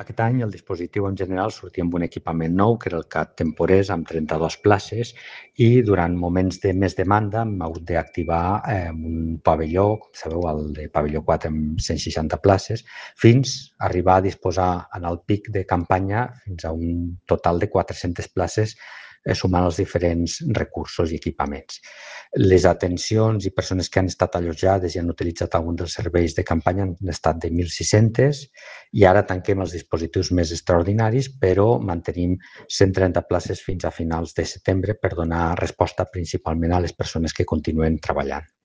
Aquest any el dispositiu en general sortia amb un equipament nou, que era el CAT temporers, amb 32 places, i durant moments de més demanda hem hagut d'activar un pavelló, com sabeu, el de pavelló 4 amb 160 places, fins a arribar a disposar en el pic de campanya fins a un total de 400 places sumant els diferents recursos i equipaments. Les atencions i persones que han estat allotjades i han utilitzat algun dels serveis de campanya han estat de 1.600 i ara tanquem els dispositius més extraordinaris, però mantenim 130 places fins a finals de setembre per donar resposta principalment a les persones que continuen treballant.